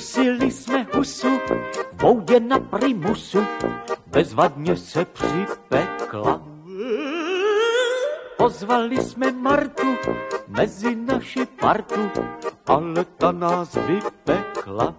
Dusili jsme husu, voudě na primusu, bezvadně se připekla. Pozvali jsme Martu mezi naši partu, ale ta nás vypekla.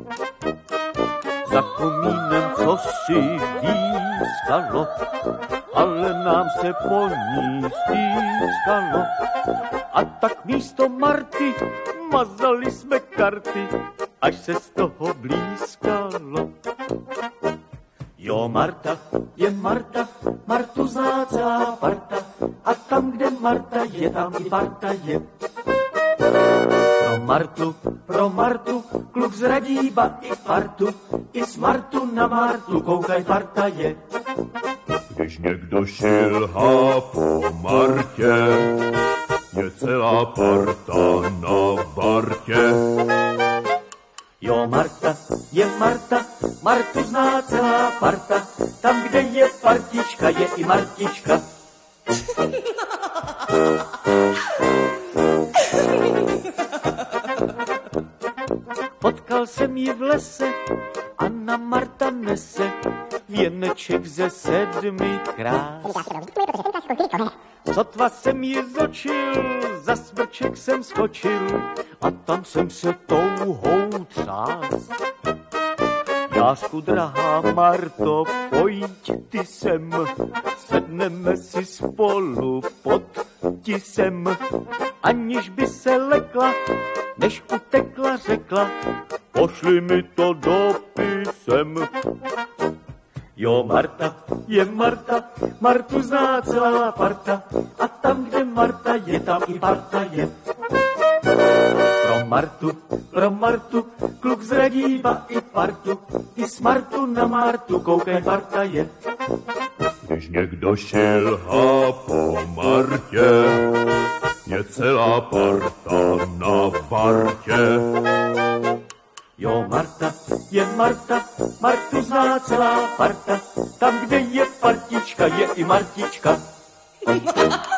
Za komínem co si výskalo, ale nám se po ní stýskalo. A tak místo Marty mazali jsme karty, až se z toho blízkalo. Jo, Marta je Marta, Martu zná celá parta, a tam, kde Marta je, tam i parta je. Pro Martu, kluk zradí ba i partu, i smartu na Martu, koukaj, parta je. Když někdo šilhá po Martě, je celá parta na vartě. Jo, Marta je Marta, Martu zná celá parta, tam, kde je partička, je i Martička. Potkal jsem ji v lese, Anna Marta nese věneček ze 7 krás. Sotva jsem ji zočil, za smrček jsem skočil a tam jsem se touhou třás. Jášku, drahá Marto, pojď ty sem, sedneme si spolu pod tisem. Aniž by se lekla, než utekla, řekla, pošli mi to dopisem. Jo, Marta je Marta, Martu zná celá parta, a tam, kde Marta je, tam i parta je. Pro Martu, kluk zradí ba i partu, i smartu na Martu, koukej, parta je. Když někdo šilhá po Martě, je celá parta na vartě. Jo, Marta je Marta, Martu zná celá parta, tam, kde je partička, je i Martička.